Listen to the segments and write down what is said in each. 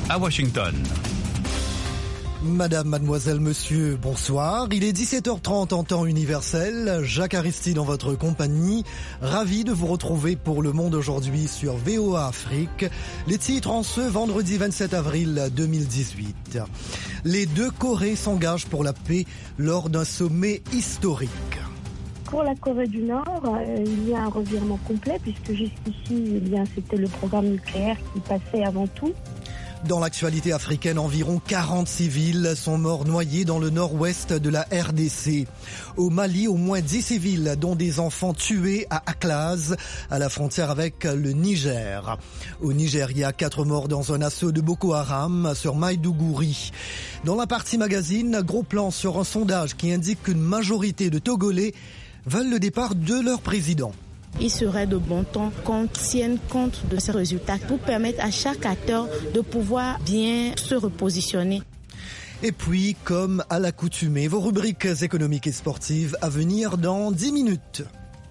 à Washington. Madame, mademoiselle, monsieur, bonsoir. Il est 17h30 en temps universel. Jacques Aristide en votre compagnie. Ravi de vous retrouver pour Le Monde aujourd'hui sur VOA Afrique. Les titres en ce vendredi 27 avril 2018. Les deux Corées s'engagent pour la paix lors d'un sommet historique. Pour la Corée du Nord, il y a un revirement complet puisque jusqu'ici, c'était le programme nucléaire qui passait avant tout. Dans l'actualité africaine, environ 40 civils sont morts noyés dans le nord-ouest de la RDC. Au Mali, au moins 10 civils, dont des enfants tués à Aklaz, à la frontière avec le Niger. Au Nigeria, 4 morts dans un assaut de Boko Haram sur Maïdougouri. Dans la partie magazine, gros plan sur un sondage qui indique qu'une majorité de Togolais veulent le départ de leur président. Il serait de bon ton qu'on tienne compte de ces résultats pour permettre à chaque acteur de pouvoir bien se repositionner. Et puis, comme à l'accoutumée, vos rubriques économiques et sportives à venir dans 10 minutes.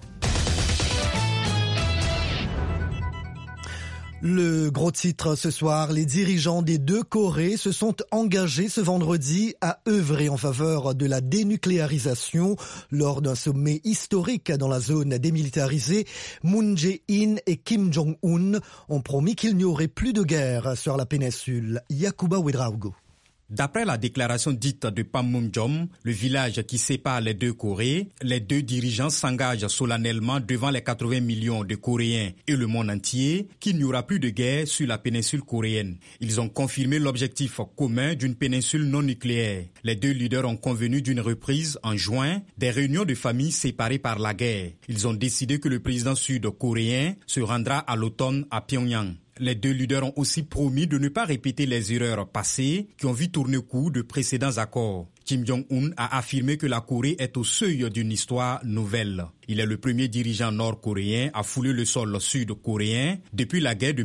Le gros titre ce soir, les dirigeants des deux Corées se sont engagés ce vendredi à œuvrer en faveur de la dénucléarisation lors d'un sommet historique dans la zone démilitarisée. Moon Jae-in et Kim Jong-un ont promis qu'il n'y aurait plus de guerre sur la péninsule. Yacouba Ouedraogo. D'après la déclaration dite de Panmunjom, le village qui sépare les deux Corées, les deux dirigeants s'engagent solennellement devant les 80 millions de Coréens et le monde entier qu'il n'y aura plus de guerre sur la péninsule coréenne. Ils ont confirmé l'objectif commun d'une péninsule non nucléaire. Les deux leaders ont convenu d'une reprise en juin des réunions de famille séparées par la guerre. Ils ont décidé que le président sud-coréen se rendra à l'automne à Pyongyang. Les deux leaders ont aussi promis de ne pas répéter les erreurs passées qui ont vu tourner court de précédents accords. Kim Jong-un a affirmé que la Corée est au seuil d'une histoire nouvelle. Il est le premier dirigeant nord-coréen à fouler le sol sud-coréen depuis la guerre de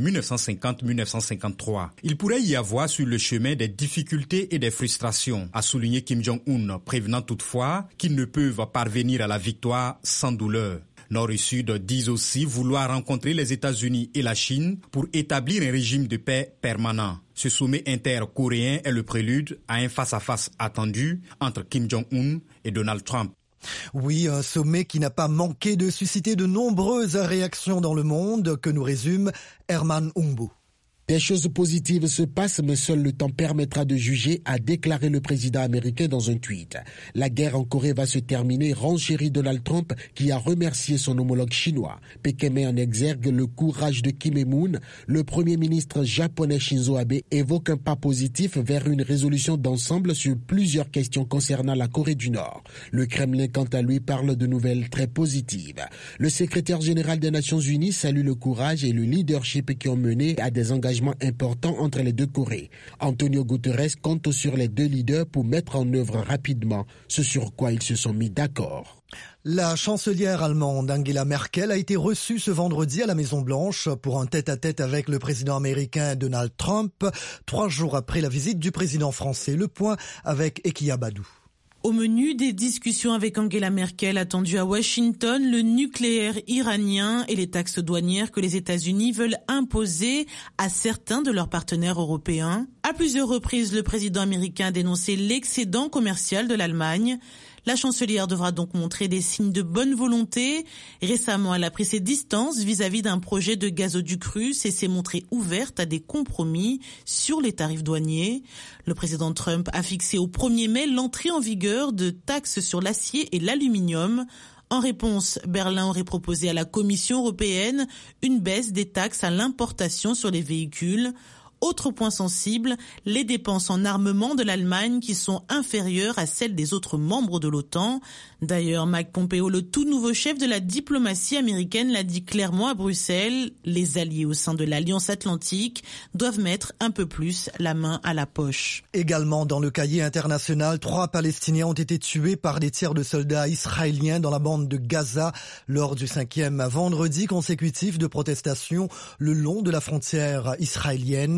1950-1953. Il pourrait y avoir sur le chemin des difficultés et des frustrations, a souligné Kim Jong-un, prévenant toutefois qu'ils ne peuvent parvenir à la victoire sans douleur. Nord et Sud disent aussi vouloir rencontrer les États-Unis et la Chine pour établir un régime de paix permanent. Ce sommet intercoréen est le prélude à un face-à-face attendu entre Kim Jong-un et Donald Trump. Oui, un sommet qui n'a pas manqué de susciter de nombreuses réactions dans le monde, que nous résume Herman Umbu. Des choses positives se passent, mais seul le temps permettra de juger, a déclaré le président américain dans un tweet. La guerre en Corée va se terminer, renchérit Donald Trump, qui a remercié son homologue chinois. Pékin met en exergue le courage de Kim et Moon. Le premier ministre japonais Shinzo Abe évoque un pas positif vers une résolution d'ensemble sur plusieurs questions concernant la Corée du Nord. Le Kremlin, quant à lui, parle de nouvelles très positives. Le secrétaire général des Nations Unies salue le courage et le leadership qui ont mené à des engagements important entre les deux Corées. Antonio Guterres compte sur les deux leaders pour mettre en œuvre rapidement ce sur quoi ils se sont mis d'accord. La chancelière allemande Angela Merkel a été reçue ce vendredi à la Maison-Blanche pour un tête-à-tête avec le président américain Donald Trump, 3 jours après la visite du président français. Le point avec Ekia Badou. Au menu des discussions avec Angela Merkel attendues à Washington, le nucléaire iranien et les taxes douanières que les États-Unis veulent imposer à certains de leurs partenaires européens. À plusieurs reprises, le président américain a dénoncé l'excédent commercial de l'Allemagne. La chancelière devra donc montrer des signes de bonne volonté. Récemment, elle a pris ses distances vis-à-vis d'un projet de gazoduc russe et s'est montrée ouverte à des compromis sur les tarifs douaniers. Le président Trump a fixé au 1er mai l'entrée en vigueur de taxes sur l'acier et l'aluminium. En réponse, Berlin aurait proposé à la Commission européenne une baisse des taxes à l'importation sur les véhicules. Autre point sensible, les dépenses en armement de l'Allemagne qui sont inférieures à celles des autres membres de l'OTAN. D'ailleurs, Mike Pompeo, le tout nouveau chef de la diplomatie américaine, l'a dit clairement à Bruxelles. Les alliés au sein de l'Alliance Atlantique doivent mettre un peu plus la main à la poche. Également dans le cahier international, 3 Palestiniens ont été tués par des tirs de soldats israéliens dans la bande de Gaza lors du 5e vendredi consécutif de protestations le long de la frontière israélienne.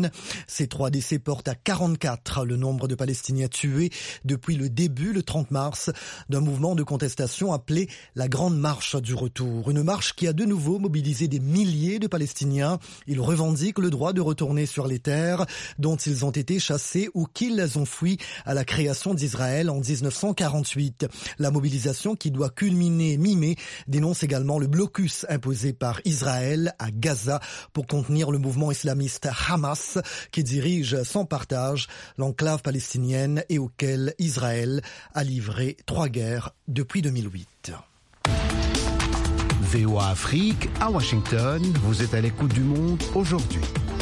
palestinienne. Ces 3 décès portent à 44 le nombre de Palestiniens tués depuis le début, le 30 mars, d'un mouvement de contestation appelé la Grande Marche du Retour. Une marche qui a de nouveau mobilisé des milliers de Palestiniens. Ils revendiquent le droit de retourner sur les terres dont ils ont été chassés ou qu'ils ont fui à la création d'Israël en 1948. La mobilisation qui doit culminer mi-mai dénonce également le blocus imposé par Israël à Gaza pour contenir le mouvement islamiste Hamas qui dirige sans partage l'enclave palestinienne et auquel Israël a livré 3 guerres depuis 2008. VOA Afrique, à Washington, vous êtes à l'écoute du monde aujourd'hui.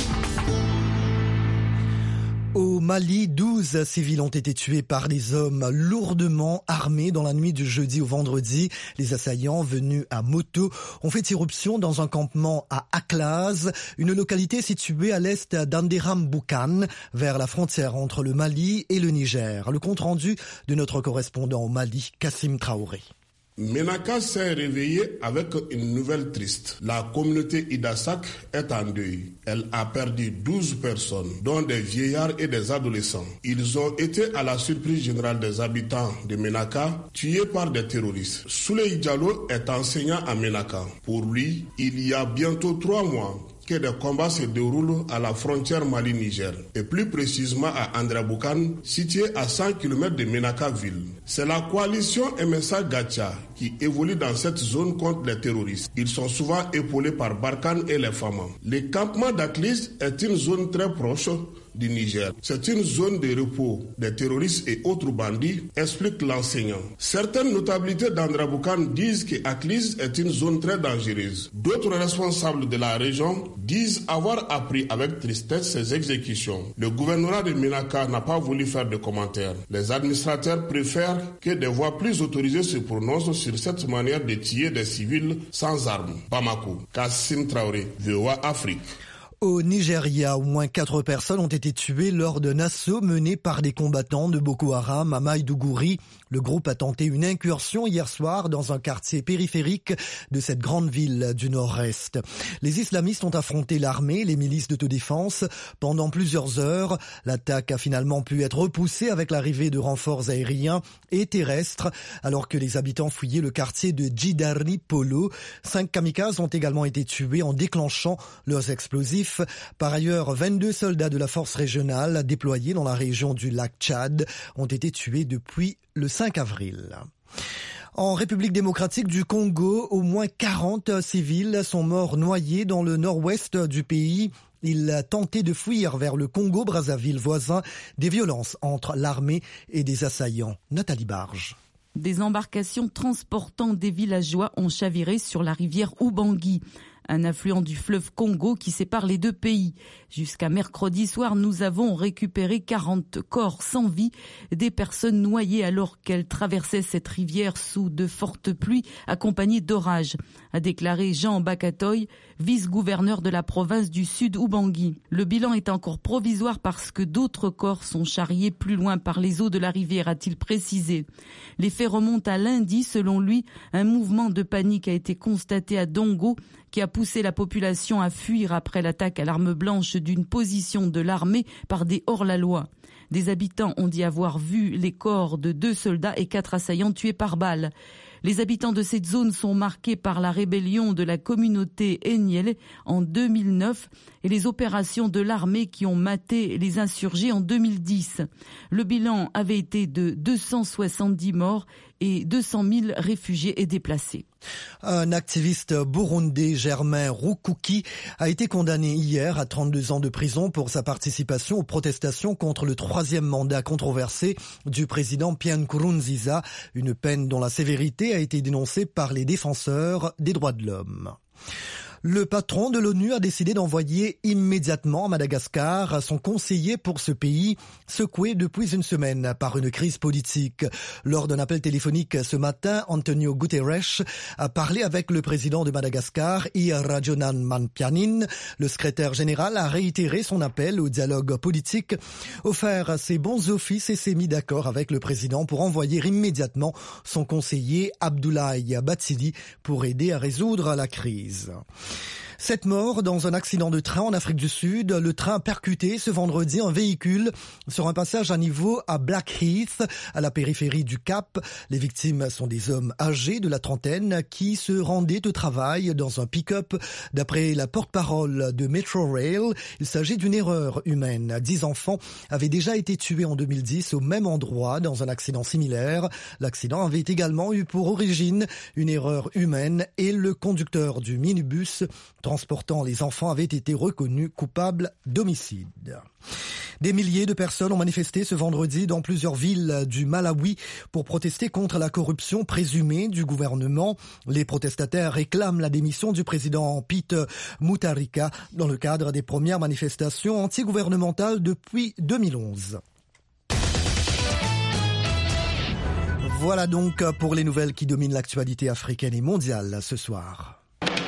Au Mali, 12 civils ont été tués par des hommes lourdement armés dans la nuit du jeudi au vendredi. Les assaillants venus à moto ont fait irruption dans un campement à Aklaz, une localité située à l'est d'Anderam-Boukan, vers la frontière entre le Mali et le Niger. Le compte-rendu de notre correspondant au Mali, Kassim Traoré. Ménaka s'est réveillée avec une nouvelle triste. La communauté Idassak est en deuil. Elle a perdu 12 personnes, dont des vieillards et des adolescents. Ils ont été à la surprise générale des habitants de Ménaka, tués par des terroristes. Souley Diallo est enseignant à Ménaka. Pour lui, il y a bientôt 3 mois que des combats se déroulent à la frontière Mali-Niger, et plus précisément à Andraboukan, situé à 100 km de Ménaka-ville. C'est la coalition MSA Gacha qui évolue dans cette zone contre les terroristes. Ils sont souvent épaulés par Barkhane et les Fama. Le campement d'Aklis est une zone très proche du Niger. C'est une zone de repos des terroristes et autres bandits, explique l'enseignant. Certaines notabilités d'Andraboukan disent que Aklis est une zone très dangereuse. D'autres responsables de la région disent avoir appris avec tristesse ces exécutions. Le gouvernement de Ménaka n'a pas voulu faire de commentaires. Les administrateurs préfèrent que des voix plus autorisées se prononcent sur cette manière de tuer des civils sans armes. Bamako, Kassim Traoré, VOA Afrique. Au Nigeria, au moins 4 personnes ont été tuées lors d'un assaut mené par des combattants de Boko Haram à Maïdougouri. Le groupe a tenté une incursion hier soir dans un quartier périphérique de cette grande ville du nord-est. Les islamistes ont affronté l'armée et les milices d'autodéfense pendant plusieurs heures. L'attaque a finalement pu être repoussée avec l'arrivée de renforts aériens et terrestres alors que les habitants fouillaient le quartier de Djidari Polo. 5 kamikazes ont également été tués en déclenchant leurs explosifs. Par ailleurs, 22 soldats de la force régionale déployés dans la région du lac Tchad ont été tués depuis le 5 avril. En République démocratique du Congo, au moins 40 civils sont morts noyés dans le nord-ouest du pays. Ils tentaient de fuir vers le Congo-Brazzaville voisin des violences entre l'armée et des assaillants. Nathalie Barge. Des embarcations transportant des villageois ont chaviré sur la rivière Ubangi, un affluent du fleuve Congo qui sépare les 2 pays. Jusqu'à mercredi soir, nous avons récupéré 40 corps sans vie, des personnes noyées alors qu'elles traversaient cette rivière sous de fortes pluies accompagnées d'orages, a déclaré Jean Bakatoy, vice-gouverneur de la province du Sud Ubangi. Le bilan est encore provisoire parce que d'autres corps sont charriés plus loin par les eaux de la rivière, a-t-il précisé. Les faits remontent à lundi. Selon lui, un mouvement de panique a été constaté à Dongo qui a poussé la population à fuir après l'attaque à l'arme blanche d'une position de l'armée par des hors-la-loi. Des habitants ont dit avoir vu les corps de 2 soldats et 4 assaillants tués par balle. Les habitants de cette zone sont marqués par la rébellion de la communauté Enyele en 2009 et les opérations de l'armée qui ont maté les insurgés en 2010. Le bilan avait été de 270 morts et 200 000 réfugiés et déplacés. Un activiste burundais, Germain Rukuki, a été condamné hier à 32 ans de prison pour sa participation aux protestations contre le 3e mandat controversé du président Pierre Nkurunziza, une peine dont la sévérité a été dénoncée par les défenseurs des droits de l'homme. Le patron de l'ONU a décidé d'envoyer immédiatement à Madagascar son conseiller pour ce pays, secoué depuis une semaine par une crise politique. Lors d'un appel téléphonique ce matin, Antonio Guterres a parlé avec le président de Madagascar, Rajonan Manpianin. Le secrétaire général a réitéré son appel au dialogue politique, offert ses bons offices et s'est mis d'accord avec le président pour envoyer immédiatement son conseiller Abdoulaye Bathily pour aider à résoudre la crise. 7 morts dans un accident de train en Afrique du Sud. Le train a percuté ce vendredi un véhicule sur un passage à niveau à Blackheath, à la périphérie du Cap. Les victimes sont des hommes âgés de la trentaine qui se rendaient au travail dans un pick-up. D'après la porte-parole de Metrorail, il s'agit d'une erreur humaine. 10 enfants avaient déjà été tués en 2010 au même endroit dans un accident similaire. L'accident avait également eu pour origine une erreur humaine et le conducteur du minibus transportant les enfants avait été reconnu coupable d'homicide. Des milliers de personnes ont manifesté ce vendredi dans plusieurs villes du Malawi pour protester contre la corruption présumée du gouvernement. Les protestataires réclament la démission du président Peter Mutharika dans le cadre des premières manifestations antigouvernementales depuis 2011. Voilà donc pour les nouvelles qui dominent l'actualité africaine et mondiale ce soir.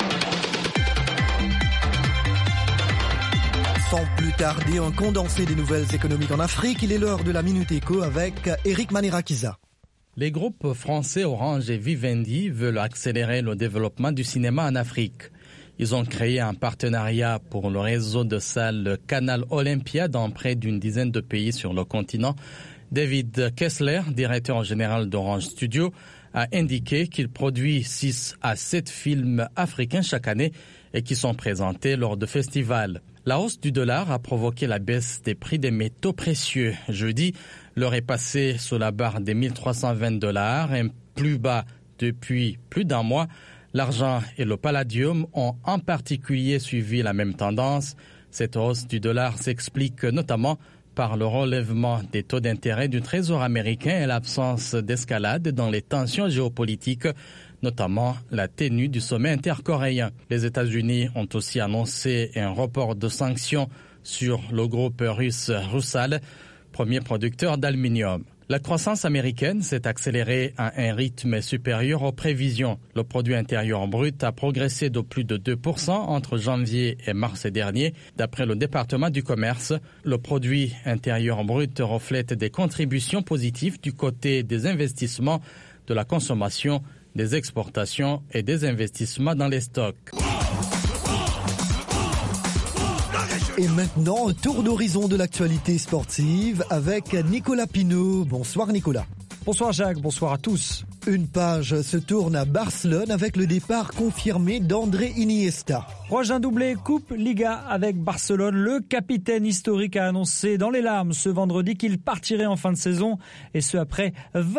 Sans plus tarder, un condensé des nouvelles économiques en Afrique. Il est l'heure de la Minute Éco avec Eric Manirakiza. Les groupes français Orange et Vivendi veulent accélérer le développement du cinéma en Afrique. Ils ont créé un partenariat pour le réseau de salles Canal Olympia dans près d'une dizaine de pays sur le continent. David Kessler, directeur général d'Orange Studio, a indiqué qu'il produit 6 à 7 films africains chaque année et qui sont présentés lors de festivals. La hausse du dollar a provoqué la baisse des prix des métaux précieux. Jeudi, l'or est passé sous la barre des $1 320, un plus bas depuis plus d'un mois. L'argent et le palladium ont en particulier suivi la même tendance. Cette hausse du dollar s'explique notamment par le relèvement des taux d'intérêt du Trésor américain et l'absence d'escalade dans les tensions géopolitiques, notamment la tenue du sommet intercoréen. Les États-Unis ont aussi annoncé un report de sanctions sur le groupe russe Rusal, premier producteur d'aluminium. La croissance américaine s'est accélérée à un rythme supérieur aux prévisions. Le produit intérieur brut a progressé de plus de 2% entre janvier et mars dernier. D'après le département du commerce, le produit intérieur brut reflète des contributions positives du côté des investissements, de la consommation, des exportations et des investissements dans les stocks. Et maintenant, un tour d'horizon de l'actualité sportive avec Nicolas Pinault. Bonsoir Nicolas. Bonsoir Jacques, bonsoir à tous. Une page se tourne à Barcelone avec le départ confirmé d'André Iniesta. Proche d'un doublé Coupe Liga avec Barcelone, le capitaine historique a annoncé dans les larmes ce vendredi qu'il partirait en fin de saison et ce après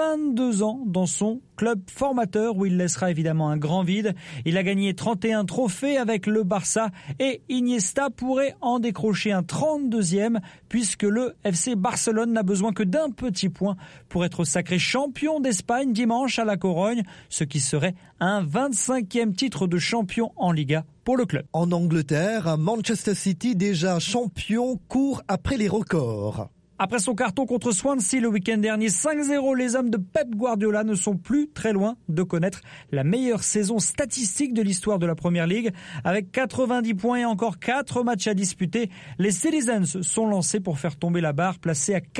22 ans dans son club formateur où il laissera évidemment un grand vide. Il a gagné 31 trophées avec le Barça et Iniesta pourrait en décrocher un 32e puisque le FC Barcelone n'a besoin que d'un petit point pour être sacré champion d'Espagne dimanche à la Corogne, ce qui serait un 25e titre de champion en Liga pour le club. En Angleterre, Manchester City, déjà champion, court après les records. Après son carton contre Swansea le week-end dernier, 5-0, les hommes de Pep Guardiola ne sont plus très loin de connaître la meilleure saison statistique de l'histoire de la Premier League. Avec 90 points et encore 4 matchs à disputer, les Citizens sont lancés pour faire tomber la barre placée à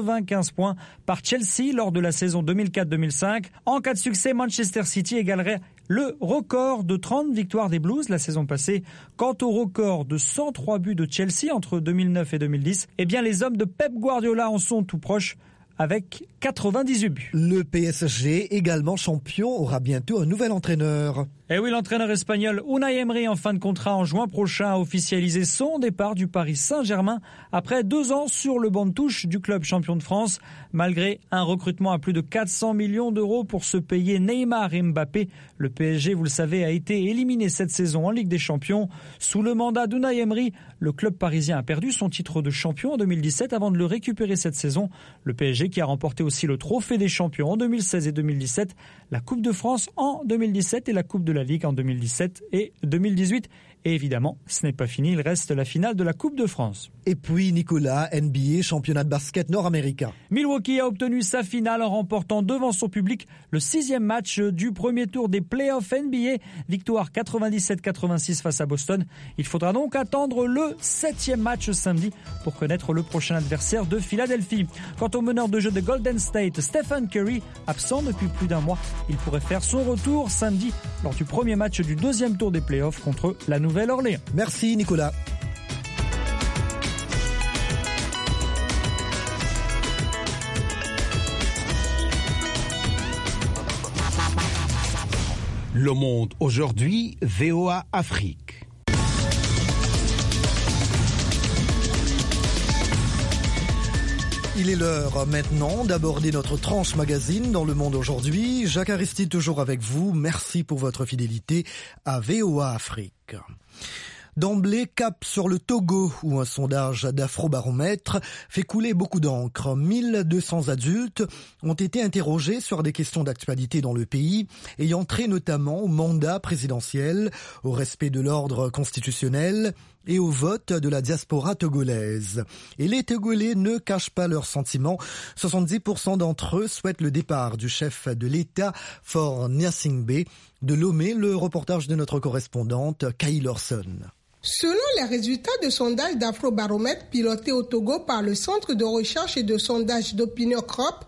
95 points par Chelsea lors de la saison 2004-2005. En cas de succès, Manchester City égalerait le record de 30 victoires des Blues la saison passée. Quant au record de 103 buts de Chelsea entre 2009 et 2010, eh bien les hommes de Pep Guardiola en sont tout proches avec 98 buts. Le PSG, également champion, aura bientôt un nouvel entraîneur. Et oui, l'entraîneur espagnol Unai Emery, en fin de contrat en juin prochain, a officialisé son départ du Paris Saint-Germain après 2 ans sur le banc de touche du club champion de France. Malgré un recrutement à plus de 400 millions d'euros pour se payer Neymar et Mbappé, le PSG, vous le savez, a été éliminé cette saison en Ligue des Champions. Sous le mandat d'Unai Emery, le club parisien a perdu son titre de champion en 2017 avant de le récupérer cette saison. Le PSG qui a remporté aussi le Trophée des champions en 2016 et 2017, la Coupe de France en 2017 et la Coupe de la Ligue en 2017 et 2018. Et évidemment, ce n'est pas fini, il reste la finale de la Coupe de France. Et puis Nicolas, NBA, championnat de basket nord-américain. Milwaukee a obtenu sa finale en remportant devant son public le 6e match du premier tour des playoffs NBA. Victoire 97-86 face à Boston. Il faudra donc attendre le 7e match samedi pour connaître le prochain adversaire de Philadelphie. Quant au meneur de jeu de Golden State, Stephen Curry, absent depuis plus d'un mois, il pourrait faire son retour samedi lors du premier match du 2e tour des playoffs contre la Nouvelle-Orléans. Nouvelle-Orléans. Merci Nicolas. Le Monde aujourd'hui, VOA Afrique. Il est l'heure maintenant d'aborder notre tranche magazine dans Le Monde aujourd'hui. Jacques Aristide toujours avec vous. Merci pour votre fidélité à VOA Afrique. D'emblée, cap sur le Togo, où un sondage d'Afrobaromètre fait couler beaucoup d'encre. 1200 adultes ont été interrogés sur des questions d'actualité dans le pays, ayant trait notamment au mandat présidentiel, au respect de l'ordre constitutionnel et au vote de la diaspora togolaise. Et les Togolais ne cachent pas leurs sentiments. 70% d'entre eux souhaitent le départ du chef de l'État, Faure Gnassingbé. De Lomé, le reportage de notre correspondante, Kay Lorson. Selon les résultats de sondage d'Afrobaromètre piloté au Togo par le Centre de recherche et de sondage d'opinion CROP,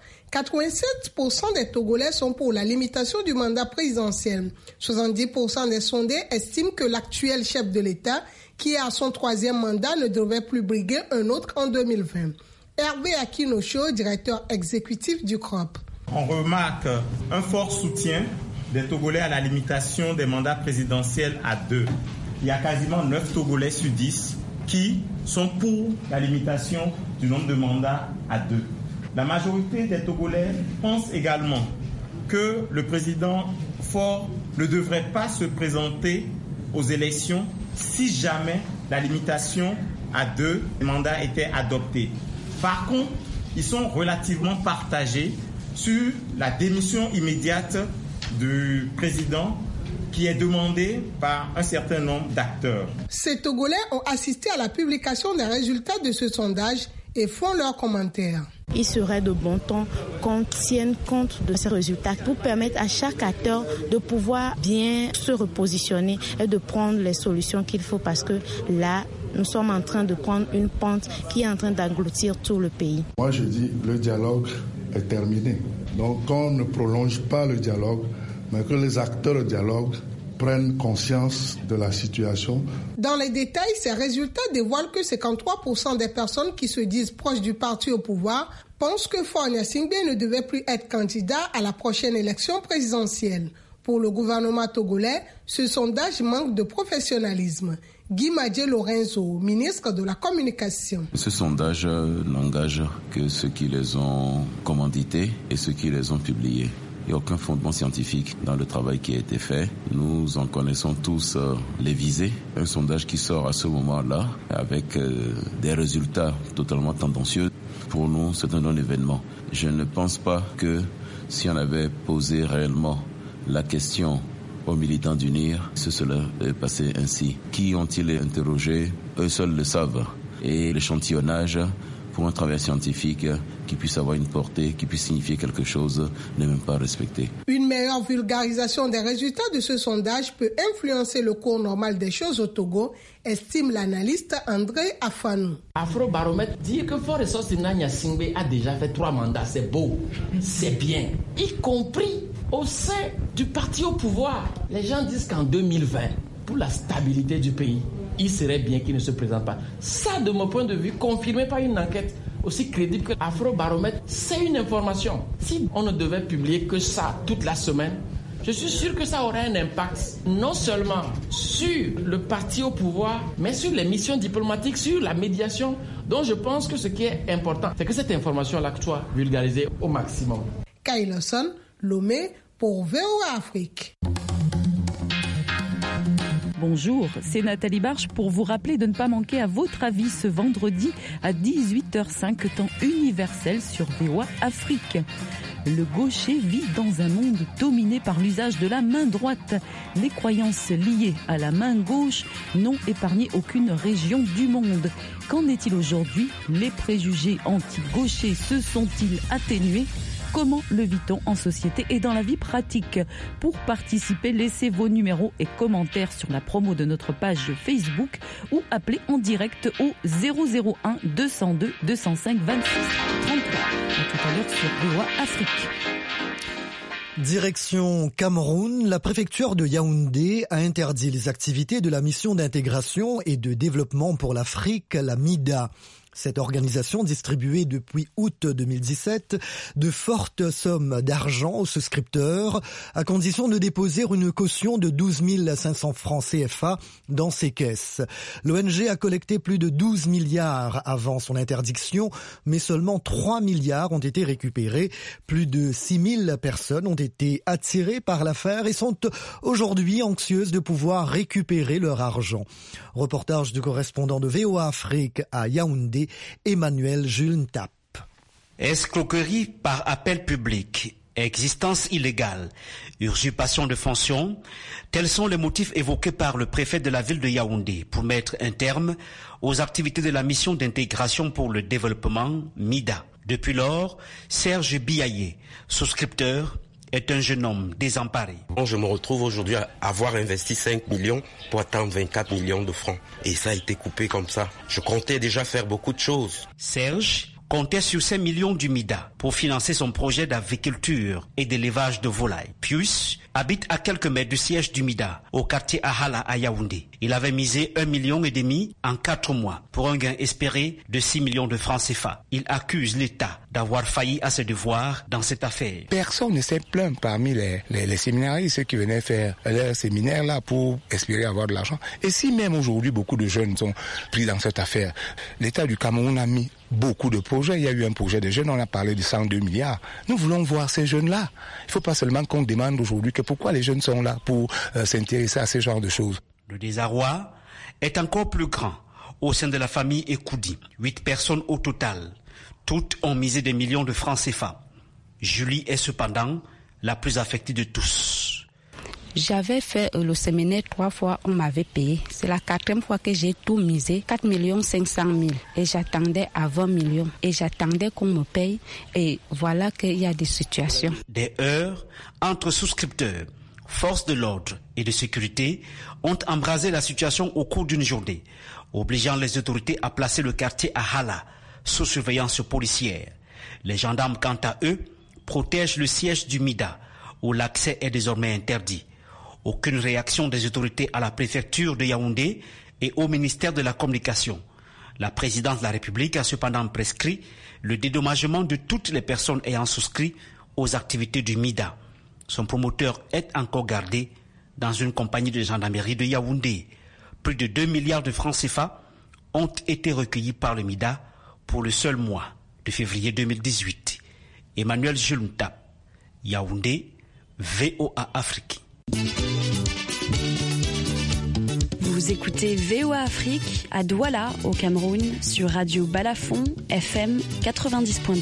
87% des Togolais sont pour la limitation du mandat présidentiel. 70% des sondés estiment que l'actuel chef de l'État, qui est à son 3e mandat, ne devrait plus briguer un autre en 2020. Hervé Akinocho, directeur exécutif du CROP. On remarque un fort soutien des Togolais à la limitation des mandats présidentiels à 2. Il y a quasiment 9 Togolais sur 10 qui sont pour la limitation du nombre de mandats à 2. La majorité des Togolais pensent également que le président Faure ne devrait pas se présenter aux élections si jamais la limitation à 2 mandats était adoptée. Par contre, ils sont relativement partagés sur la démission immédiate du président qui est demandé par un certain nombre d'acteurs. Ces Togolais ont assisté à la publication des résultats de ce sondage et font leurs commentaires. Il serait de bon ton qu'on tienne compte de ces résultats pour permettre à chaque acteur de pouvoir bien se repositionner et de prendre les solutions qu'il faut parce que là, nous sommes en train de prendre une pente qui est en train d'engloutir tout le pays. Moi, je dis le dialogue est terminé. Donc, qu'on ne prolonge pas le dialogue, mais que les acteurs du dialogue prennent conscience de la situation. Dans les détails, ces résultats dévoilent que 53% des personnes qui se disent proches du parti au pouvoir pensent que Faure Gnassingbé ne devait plus être candidat à la prochaine élection présidentielle. Pour le gouvernement togolais, ce sondage manque de professionnalisme. Guy Madje Lorenzo, ministre de la Communication. Ce sondage n'engage que ceux qui les ont commandités et ceux qui les ont publiés. Il n'y a aucun fondement scientifique dans le travail qui a été fait. Nous en connaissons tous les visées. Un sondage qui sort à ce moment-là avec des résultats totalement tendancieux. Pour nous, c'est un non-événement. Je ne pense pas que si on avait posé réellement la question aux militants d'UNIR, ce serait passé ainsi. Qui ont-ils interrogé? Eux seuls le savent. Et l'échantillonnage pour un travail scientifique qui puisse avoir une portée, qui puisse signifier quelque chose, n'est même pas respecté. Une meilleure vulgarisation des résultats de ce sondage peut influencer le cours normal des choses au Togo, estime l'analyste André Afanou. Afrobaromètre dit que Faure Gnassingbé a déjà fait 3 mandats, c'est beau, c'est bien, y compris au sein du parti au pouvoir. Les gens disent qu'en 2020, pour la stabilité du pays, il serait bien qu'il ne se présente pas. Ça, de mon point de vue, confirmé par une enquête aussi crédible que l'Afrobaromètre, c'est une information. Si on ne devait publier que ça toute la semaine, je suis sûr que ça aurait un impact non seulement sur le parti au pouvoir, mais sur les missions diplomatiques, sur la médiation. Donc je pense que ce qui est important, c'est que cette information-là soit vulgarisée au maximum. Kay Lorson, Lomé, pour VOA Afrique. Bonjour, c'est Nathalie Barche pour vous rappeler de ne pas manquer à votre avis ce vendredi à 18h05, temps universel sur VOA Afrique. Le gaucher vit dans un monde dominé par l'usage de la main droite. Les croyances liées à la main gauche n'ont épargné aucune région du monde. Qu'en est-il aujourd'hui? Les préjugés anti-gauchers se sont-ils atténués? Comment le vit-on en société et dans la vie pratique? Pour participer, laissez vos numéros et commentaires sur la promo de notre page Facebook ou appelez en direct au 001 202 205 26 33. À tout à l'heure sur VOA Afrique. Direction Cameroun, la préfecture de Yaoundé a interdit les activités de la mission d'intégration et de développement pour l'Afrique, la MIDA. Cette organisation distribuait depuis août 2017 de fortes sommes d'argent aux souscripteurs à condition de déposer une caution de 12 500 francs CFA dans ses caisses. L'ONG a collecté plus de 12 milliards avant son interdiction, mais seulement 3 milliards ont été récupérés. Plus de 6 000 personnes ont été attirées par l'affaire et sont aujourd'hui anxieuses de pouvoir récupérer leur argent. Reportage du correspondant de VOA Afrique à Yaoundé, Emmanuel Jules Ntap. Escroquerie par appel public, existence illégale, usurpation de fonctions, tels sont les motifs évoqués par le préfet de la ville de Yaoundé pour mettre un terme aux activités de la mission d'intégration pour le développement MIDA. Depuis lors, Serge Biaye, souscripteur, est un jeune homme désemparé. Je me retrouve aujourd'hui à avoir investi 5 millions pour atteindre 24 millions de francs. Et ça a été coupé comme ça. Je comptais déjà faire beaucoup de choses. Serge comptait sur 5 millions du MIDA pour financer son projet d'aviculture et d'élevage de volailles. Pius habite à quelques mètres du siège du MIDA, au quartier Ahala à Yaoundé. Il avait misé 1,5 million en 4 mois pour un gain espéré de 6 millions de francs CFA. Il accuse l'État d'avoir failli à ses devoirs dans cette affaire. Personne ne s'est plaint parmi les séminaristes, ceux qui venaient faire leur séminaire là pour espérer avoir de l'argent. Et si même aujourd'hui beaucoup de jeunes sont pris dans cette affaire, l'État du Cameroun a mis beaucoup de projets. Il y a eu un projet de jeunes, on a parlé de 102 milliards. Nous voulons voir ces jeunes-là. Il ne faut pas seulement qu'on demande aujourd'hui que pourquoi les jeunes sont là pour s'intéresser à ce genre de choses. Le désarroi est encore plus grand au sein de la famille Ekoudi. 8 personnes au total. Toutes ont misé des millions de francs CFA. Julie est cependant la plus affectée de tous. J'avais fait le séminaire 3 fois, on m'avait payé. C'est la 4e fois que j'ai tout misé, 4 500 000. Et j'attendais à 20 millions. Et j'attendais qu'on me paye. Et voilà qu'il y a des situations. Des heurts entre souscripteurs, forces de l'ordre et de sécurité ont embrasé la situation au cours d'une journée, obligeant les autorités à placer le quartier à Hala sous surveillance policière. Les gendarmes, quant à eux, protègent le siège du MIDA, où l'accès est désormais interdit. Aucune réaction des autorités à la préfecture de Yaoundé et au ministère de la Communication. La présidence de la République a cependant prescrit le dédommagement de toutes les personnes ayant souscrit aux activités du MIDA. Son promoteur est encore gardé dans une compagnie de gendarmerie de Yaoundé. Plus de 2 milliards de francs CFA ont été recueillis par le MIDA pour le seul mois de février 2018. Emmanuel Jules Ntap, Yaoundé, VOA Afrique. Vous écoutez VOA Afrique à Douala, au Cameroun, sur Radio Balafon, FM 90.2.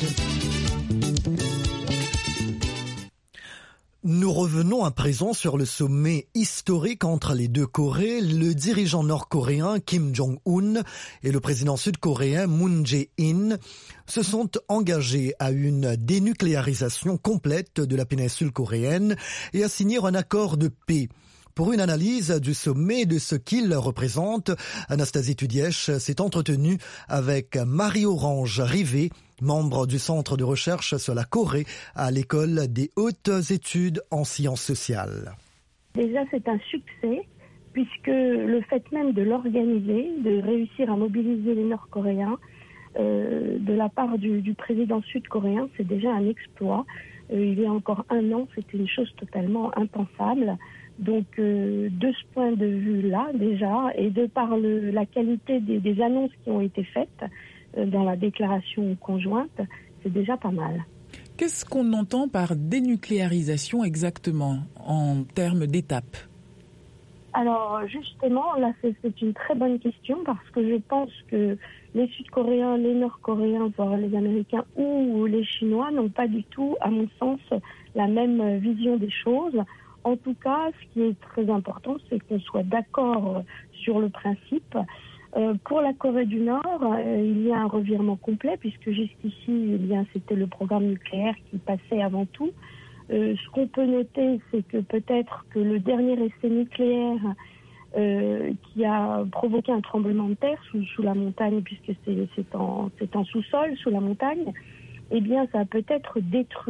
Nous revenons à présent sur le sommet historique entre les deux Corées. Le dirigeant nord-coréen Kim Jong-un et le président sud-coréen Moon Jae-in se sont engagés à une dénucléarisation complète de la péninsule coréenne et à signer un accord de paix. Pour une analyse du sommet et de ce qu'il représente, Anastasie Tudièche s'est entretenue avec Marie-Orange Rivet, membre du Centre de recherche sur la Corée à l'École des hautes études en sciences sociales. Déjà, c'est un succès, puisque le fait même de l'organiser, de réussir à mobiliser les Nord-Coréens, de la part du président sud-coréen, c'est déjà un exploit. Il y a encore 1 an, c'était une chose totalement impensable. Donc, de ce point de vue-là, déjà, et de par la qualité des annonces qui ont été faites dans la déclaration conjointe, c'est déjà pas mal. Qu'est-ce qu'on entend par dénucléarisation exactement, en termes d'étapes ? Alors, justement, là, c'est une très bonne question, parce que je pense que les Sud-Coréens, les Nord-Coréens, voire les Américains ou les Chinois n'ont pas du tout, à mon sens, la même vision des choses. En tout cas, ce qui est très important, c'est qu'on soit d'accord sur le principe. Pour la Corée du Nord, il y a un revirement complet, puisque jusqu'ici, eh bien, c'était le programme nucléaire qui passait avant tout. Ce qu'on peut noter, c'est que peut-être que le dernier essai nucléaire qui a provoqué un tremblement de terre sous la montagne, puisque c'est en sous-sol, sous la montagne, eh bien, ça a peut-être détruit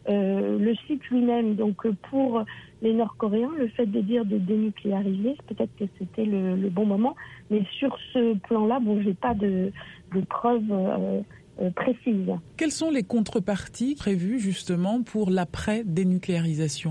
le site lui-même. Donc pour les Nord-Coréens, le fait de dire de dénucléariser, peut-être que c'était le bon moment. Mais sur ce plan-là, j'ai pas de preuves précises. Quelles sont les contreparties prévues justement pour l'après-dénucléarisation ?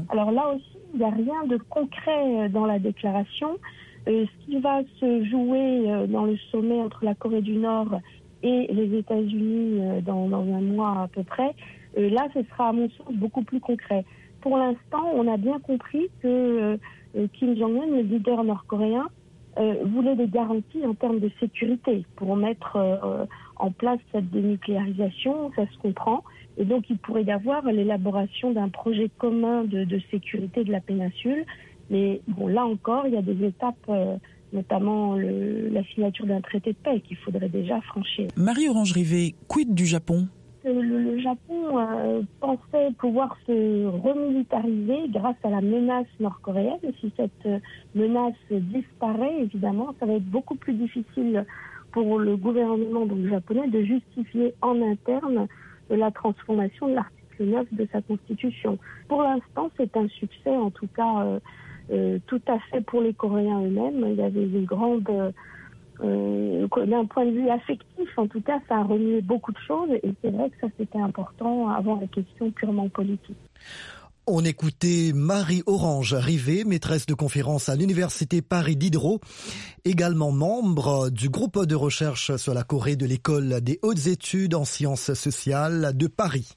Alors là aussi, il n'y a rien de concret dans la déclaration. Ce qui va se jouer dans le sommet entre la Corée du Nord et les États-Unis dans un mois à peu près, là, ce sera à mon sens beaucoup plus concret. Pour l'instant, on a bien compris que Kim Jong-un, le leader nord-coréen, voulait des garanties en termes de sécurité pour mettre en place cette dénucléarisation, ça se comprend. Et donc, il pourrait y avoir l'élaboration d'un projet commun de sécurité de la péninsule. Mais là encore, il y a des étapes, notamment la signature d'un traité de paix qu'il faudrait déjà franchir. Marie-Orange Rivet, quid du Japon ? Le Japon pensait pouvoir se remilitariser grâce à la menace nord-coréenne. Si cette menace disparaît, évidemment, ça va être beaucoup plus difficile pour le gouvernement japonais de justifier en interne la transformation de l'article 9 de sa constitution. Pour l'instant, c'est un succès, en tout cas, tout à fait pour les Coréens eux-mêmes. Il y avait une grande... d'un point de vue affectif, en tout cas, ça a remué beaucoup de choses et c'est vrai que ça c'était important avant les questions purement politiques. On écoutait Marie-Orange Rivet, maîtresse de conférence à l'Université Paris Diderot, également membre du groupe de recherche sur la Corée de l'École des hautes études en sciences sociales de Paris.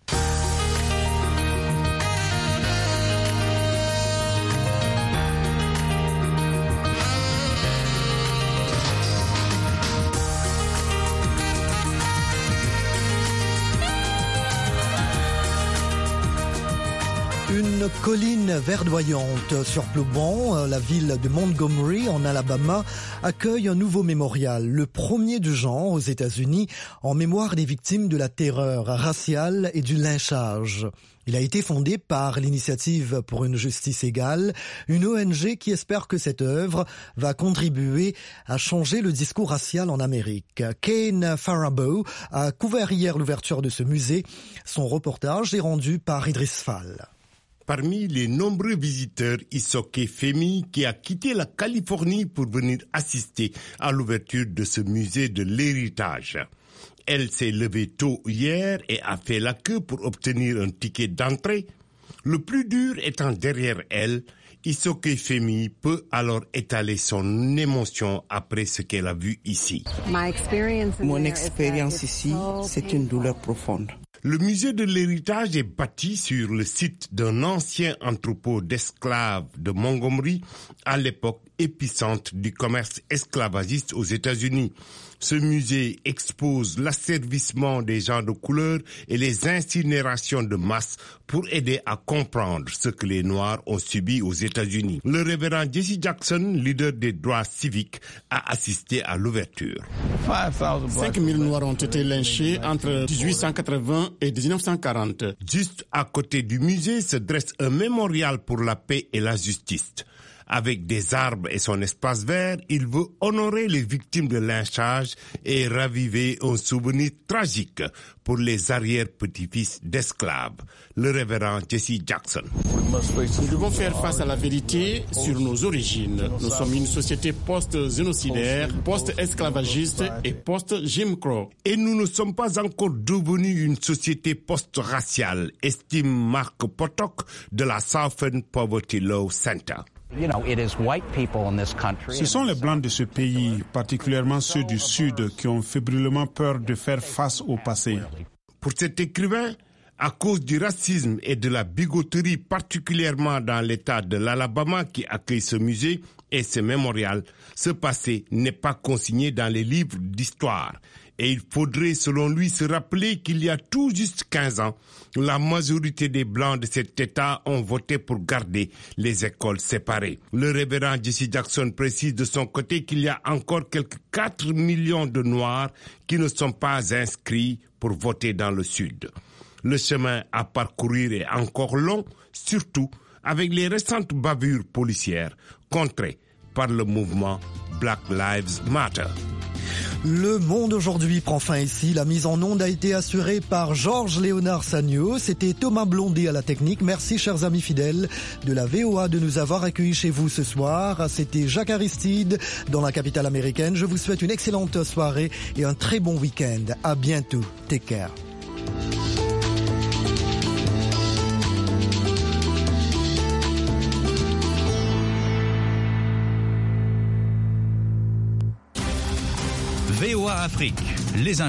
Une colline verdoyante surplombant la ville de Montgomery en Alabama accueille un nouveau mémorial, le premier du genre aux États-Unis, en mémoire des victimes de la terreur raciale et du lynchage. Il a été fondé par l'Initiative pour une justice égale, une ONG qui espère que cette œuvre va contribuer à changer le discours racial en Amérique. Kane Farabaugh a couvert hier l'ouverture de ce musée. Son reportage est rendu par Idriss Fall. Parmi les nombreux visiteurs, Isoke Femi, qui a quitté la Californie pour venir assister à l'ouverture de ce musée de l'héritage. Elle s'est levée tôt hier et a fait la queue pour obtenir un ticket d'entrée. Le plus dur étant derrière elle, Isoke Femi peut alors étaler son émotion après ce qu'elle a vu ici. Mon expérience ici, c'est une douleur profonde. Le musée de l'héritage est bâti sur le site d'un ancien entrepôt d'esclaves de Montgomery, à l'époque épicentre du commerce esclavagiste aux États-Unis. Ce musée expose l'asservissement des gens de couleur et les incinérations de masse pour aider à comprendre ce que les Noirs ont subi aux États-Unis. Le révérend Jesse Jackson, leader des droits civiques, a assisté à l'ouverture. 5 000 Noirs ont été lynchés entre 1880 et 1940. Juste à côté du musée se dresse un mémorial pour la paix et la justice. Avec des arbres et son espace vert, il veut honorer les victimes de lynchage et raviver un souvenir tragique pour les arrière-petits-fils d'esclaves. Le révérend Jesse Jackson. Nous devons faire face à la vérité sur nos origines. Nous sommes une société post-génocidaire, post-esclavagiste et post-Jim Crow. Et nous ne sommes pas encore devenus une société post-raciale, estime Mark Potok de la Southern Poverty Law Center. Ce sont les Blancs de ce pays, particulièrement ceux du Sud, qui ont fébrilement peur de faire face au passé. Pour cet écrivain, à cause du racisme et de la bigoterie, particulièrement dans l'État de l'Alabama qui accueille ce musée et ce mémorial, ce passé n'est pas consigné dans les livres d'histoire. Et il faudrait, selon lui, se rappeler qu'il y a tout juste 15 ans, la majorité des Blancs de cet État ont voté pour garder les écoles séparées. Le révérend Jesse Jackson précise de son côté qu'il y a encore quelques 4 millions de Noirs qui ne sont pas inscrits pour voter dans le Sud. Le chemin à parcourir est encore long, surtout avec les récentes bavures policières contrées par le mouvement Black Lives Matter. Le Monde aujourd'hui prend fin ici. La mise en onde a été assurée par Georges-Léonard Sagno. C'était Thomas Blondet à la technique. Merci chers amis fidèles de la VOA de nous avoir accueillis chez vous ce soir. C'était Jacques Aristide dans la capitale américaine. Je vous souhaite une excellente soirée et un très bon week-end. À bientôt. Take care. VOA Afrique, les